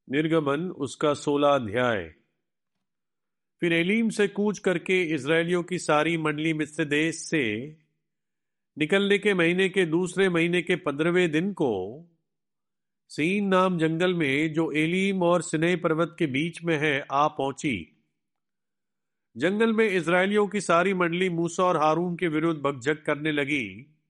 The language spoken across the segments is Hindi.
निर्गमन उसका 16 अध्याय। फिर एलीम से कूच करके इस्राएलियों की सारी मंडली मिस्र देश से निकलने के महीने के दूसरे महीने के 15वें दिन को सीन नाम जंगल में जो एलीम और सिनै पर्वत के बीच में है आ पहुंची। जंगल में इस्राएलियों की सारी मंडली मूसा और हारून के विरुद्ध बकझक करने लगी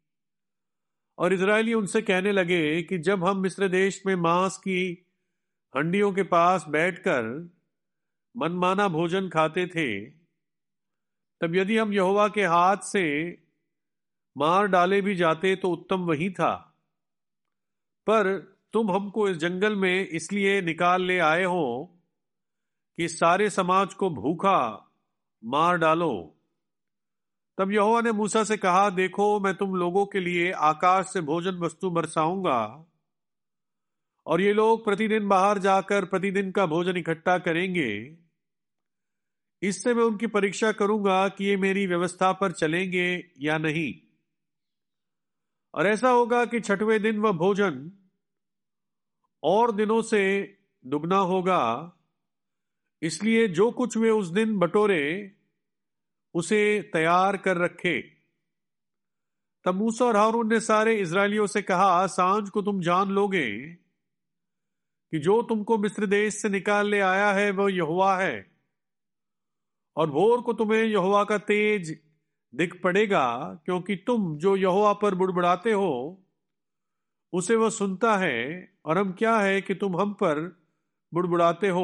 और इस्राएली उनसे कहने लगे कि जब हम मिस्र देश में मांस की हंडियों के पास बैठकर मनमाना भोजन खाते थे, तब यदि हम यहोवा के हाथ से मार डाले भी जाते तो उत्तम वही था। पर तुम हमको इस जंगल में इसलिए निकाल ले आए हो कि सारे समाज को भूखा मार डालो। तब यहोवा ने मूसा से कहा, देखो, मैं तुम लोगों के लिए आकाश से भोजन वस्तु बरसाऊंगा और ये लोग प्रतिदिन बाहर जाकर प्रतिदिन का भोजन इकट्ठा करेंगे। इससे मैं उनकी परीक्षा करूंगा कि ये मेरी व्यवस्था पर चलेंगे या नहीं। और ऐसा होगा कि छठवें दिन वह भोजन और दिनों से दुगना होगा, इसलिए जो कुछ वे उस दिन बटोरे उसे तैयार कर रखे। तब मूसा और हारून ने सारे इस्राएलियों से कहा, सांझ को तुम जान लोगे कि जो तुमको मिस्र देश से निकाल ले आया है वह यहोवा है, और भोर को तुम्हें यहोवा का तेज दिख पड़ेगा, क्योंकि तुम जो यहोवा पर बुड़बुड़ाते हो उसे वह सुनता है, और हम क्या है कि तुम हम पर बुड़बुड़ाते हो।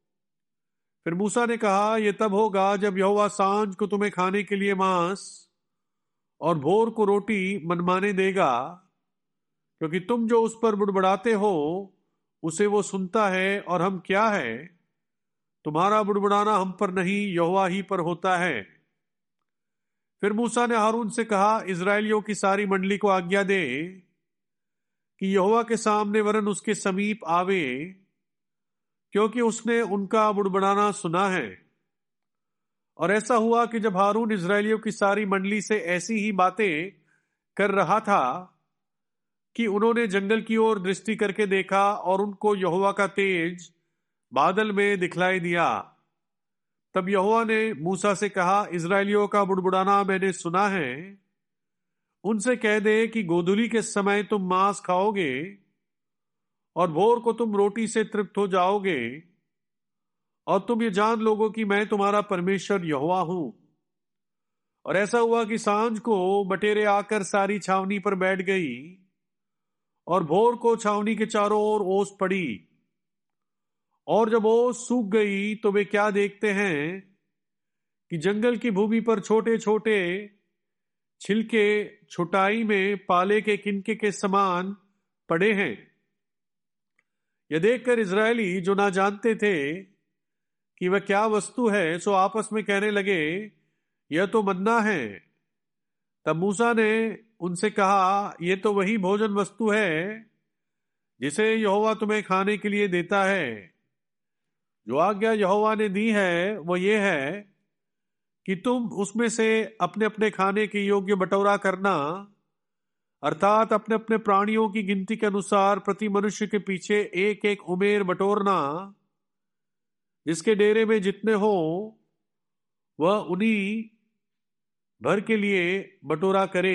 फिर मूसा ने कहा, यह तब होगा जब यहोवा सांझ को तुम्हें खाने के लिए मांस और भोर को रोटी मनमाने देगा, क्योंकि तुम जो उस पर बुड़बुड़ाते हो उसे वो सुनता है, और हम क्या है, तुम्हारा बुड़बुड़ाना हम पर नहीं यहोवा ही पर होता है। फिर मूसा ने हारून से कहा, इस्राएलियों की सारी मंडली को आज्ञा दे कि यहोवा के सामने वरन उसके समीप आवे, क्योंकि उसने उनका बुड़बुड़ाना सुना है। और ऐसा हुआ कि जब हारून इस्राएलियों की सारी मंडली से ऐसी ही बातें कर रहा था कि उन्होंने जंगल की ओर दृष्टि करके देखा, और उनको यहोवा का तेज बादल में दिखलाई दिया। तब यहोवा ने मूसा से कहा, इस्राएलियों का बुड़बुड़ाना मैंने सुना है। उनसे कह दे कि गोधूली के समय तुम मांस खाओगे और भोर को तुम रोटी से तृप्त हो जाओगे, और तुम ये जान लोगो कि मैं तुम्हारा परमेश्वर यहोवा हूं। और ऐसा हुआ कि सांझ को बटेरें आकर सारी छावनी पर बैठ गई, और भोर को छावनी के चारों ओर ओस पड़ी। और जब ओस सूख गई तो वे क्या देखते हैं कि जंगल की भूमि पर छोटे छोटे छिलके छुटाई में पाले के किनके के समान पड़े हैं। यह देखकर इस्राएली, जो ना जानते थे कि वह क्या वस्तु है, सो आपस में कहने लगे, यह तो मन्ना है। तब मूसा ने उनसे कहा, यह तो वही भोजन वस्तु है जिसे यहोवा तुम्हें खाने के लिए देता है। जो आज्ञा यहोवा ने दी है वो ये है कि तुम उसमें से अपने अपने खाने के योग्य बटोरा करना, अर्थात अपने अपने प्राणियों की गिनती के अनुसार प्रति मनुष्य के पीछे एक एक उमेर बटोरना। जिसके डेरे में जितने हो वह उन्हीं भर के लिए बटोरा करे।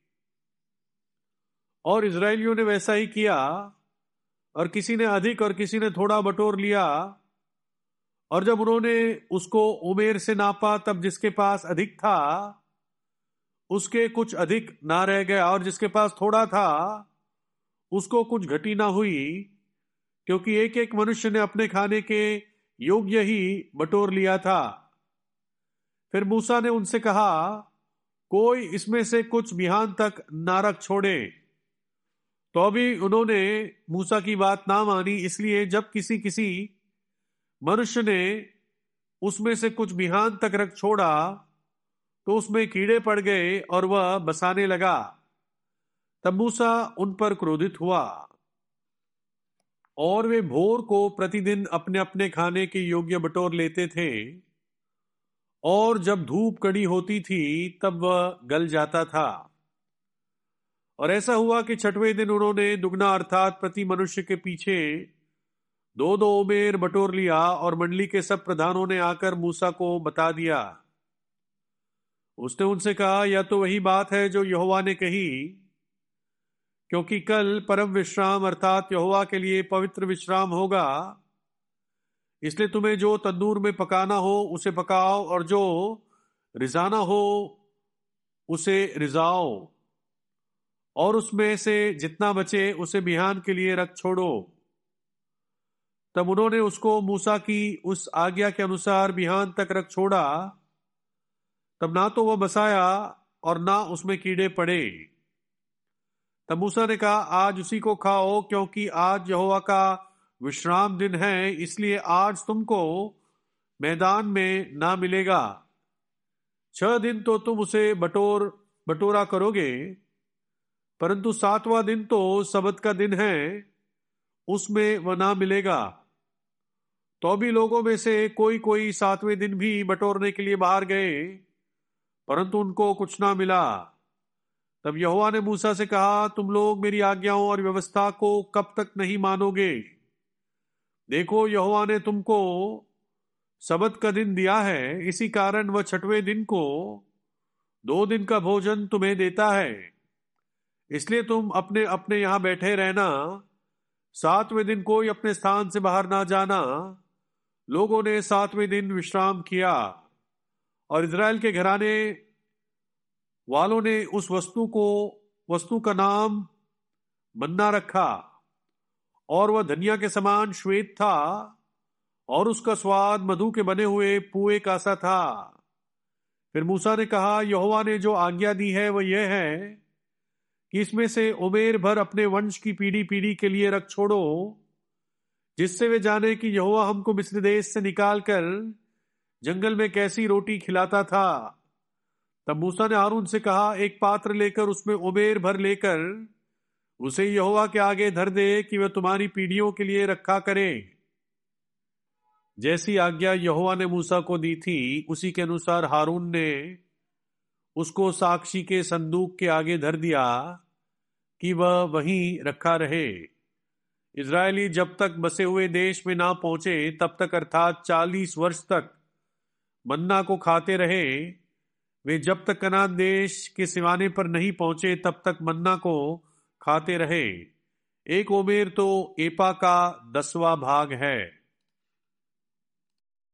और इस्राएलियों ने वैसा ही किया, और किसी ने अधिक और किसी ने थोड़ा बटोर लिया। और जब उन्होंने उसको उमेर से नापा, तब जिसके पास अधिक था उसके कुछ अधिक ना रह गया, और जिसके पास थोड़ा था उसको कुछ घटी ना हुई, क्योंकि एक एक मनुष्य ने अपने खाने के योग्य ही बटोर लिया था। फिर मूसा ने उनसे कहा, कोई इसमें से कुछ बिहान तक ना रख छोड़े। तो अभी उन्होंने मूसा की बात ना मानी, इसलिए जब किसी किसी मनुष्य ने उसमें से कुछ बिहान तक रख छोड़ा तो उसमें कीड़े पड़ गए और वह बसाने लगा। तब मूसा उन पर क्रोधित हुआ, और वे भोर को प्रतिदिन अपने अपने खाने के योग्य बटोर लेते थे, और जब धूप कड़ी होती थी तब वह गल जाता था। और ऐसा हुआ कि छठवें दिन उन्होंने दुगना अर्थात प्रति मनुष्य के पीछे दो दो ओमेर बटोर लिया और मंडली के सब प्रधानों ने आकर मूसा को बता दिया। उसने उनसे कहा, यह तो वही बात है जो यहोवा ने कही, क्योंकि कल परम विश्राम अर्थात यहोवा के लिए पवित्र विश्राम होगा। इसलिए तुम्हें जो तंदूर में पकाना हो उसे पकाओ और जो रिजाना हो उसे रिजाओ, और उसमें से जितना बचे उसे बिहान के लिए रख छोड़ो। तब उन्होंने उसको मूसा की उस आज्ञा के अनुसार बिहान तक रख छोड़ा। तब ना तो वह बसाया और ना उसमें कीड़े पड़े। तब मूसा ने कहा, आज उसी को खाओ, क्योंकि आज यहोवा का विश्राम दिन है, इसलिए आज तुमको मैदान में ना मिलेगा। 6 दिन तो तुम उसे बटोरा करोगे, परंतु 7वां दिन तो सबत का दिन है, उसमें वह ना मिलेगा। तो भी लोगों में से कोई कोई 7वें दिन भी बटोरने के लिए बाहर गए, परंतु उनको कुछ ना मिला। तब यहोवा ने मूसा से कहा, तुम लोग मेरी आज्ञाओं और व्यवस्था को कब तक नहीं मानोगे? देखो, यहोवा ने तुमको सबत का दिन दिया है, इसी कारण वह 6वें दिन को 2 दिन का भोजन तुम्हें देता है। इसलिए तुम अपने अपने यहां बैठे रहना, 7वें दिन कोई अपने स्थान से बाहर ना जाना। लोगों ने 7वें दिन विश्राम किया, और इजराइल के घराने वालों ने उस वस्तु का नाम मन्ना रखा, और वह धनिया के समान श्वेत था, और उसका स्वाद मधु के बने हुए पुए का सा था। फिर मूसा ने कहा, यहोवा ने जो आज्ञा दी है वह यह है कि इसमें से उमेर भर अपने वंश की पीढ़ी पीढ़ी के लिए रख छोड़ो, जिससे वे जाने कि यहोवा हमको मिस्र देश से निकालकर जंगल में कैसी रोटी खिलाता था। तब मूसा ने हारून से कहा, एक पात्र लेकर उसमें उमेर भर लेकर उसे यहोवा के आगे धर दे, कि वह तुम्हारी पीढ़ियों के लिए रखा करे। जैसी आज्ञा यहोवा ने मूसा को दी थी, उसी के अनुसार हारून ने उसको साक्षी के संदूक के आगे धर दिया, कि वह वहीं रखा रहे। इजरायली जब तक बसे हुए देश में ना पहुंचे तब तक अर्थात 40 वर्ष तक मन्ना को खाते रहे। वे जब तक कनान देश के सिवाने पर नहीं पहुंचे तब तक मन्ना को खाते रहे। 1 ओमेर तो एपा का 10वां भाग है।